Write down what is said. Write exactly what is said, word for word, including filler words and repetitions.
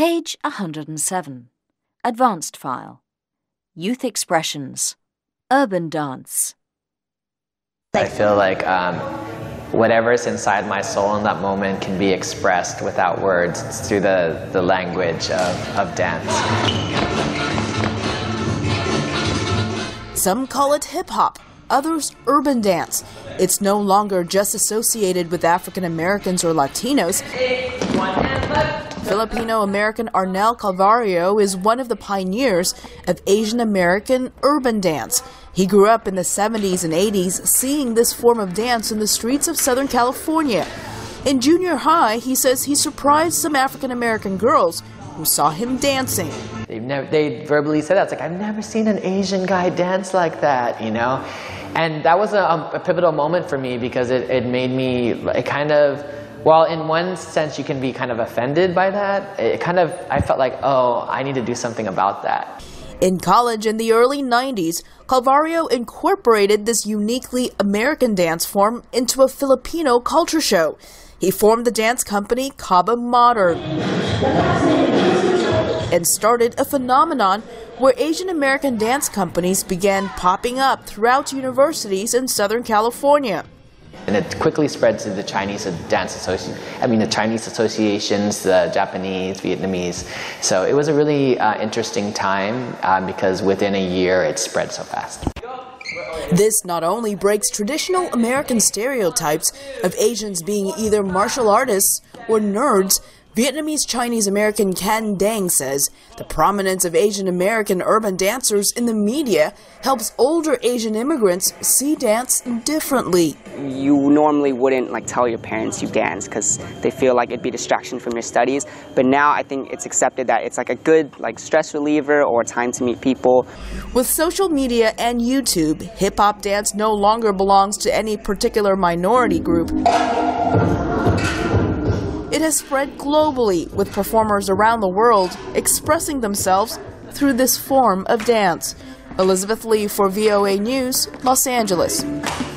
Page one hundred seven. Advanced File. Youth Expressions. Urban Dance. I feel like um, whatever's inside my soul in that moment can be expressed without words. It's through the, the language of, of dance. Some call it hip-hop, others urban dance. It's no longer just associated with African Americans or Latinos. Filipino-American Arnel Calvario is one of the pioneers of Asian American urban dance. He grew up in the seventies and eighties seeing this form of dance in the streets of Southern California. In junior high, he says he surprised some African American girls who saw him dancing. They've never, they verbally said that. It's like, I've never seen an Asian guy dance like that, you know? And that was a, a pivotal moment for me because it, it made me, it kind of, well, in one sense you can be kind of offended by that. It kind of, I felt like, oh, I need to do something about that. In college in the early nineties, Calvario incorporated this uniquely American dance form into a Filipino culture show. He formed the dance company Kaba Modern and started a phenomenon where Asian American dance companies began popping up throughout universities in Southern California. And it quickly spread to the Chinese dance association. I mean, the Chinese associations, the Japanese, Vietnamese. So it was a really uh, interesting time uh, because within a year it spread so fast. This not only breaks traditional American stereotypes of Asians being either martial artists or nerds. Vietnamese Chinese American Can Dang says the prominence of Asian American urban dancers in the media helps older Asian immigrants see dance differently. You normally wouldn't like tell your parents you dance because they feel like it'd be a distraction from your studies, but now I think it's accepted that it's like a good like stress reliever or time to meet people. With social media and YouTube, hip-hop dance no longer belongs to any particular minority group. It has spread globally, with performers around the world expressing themselves through this form of dance. Elizabeth Lee for V O A News, Los Angeles.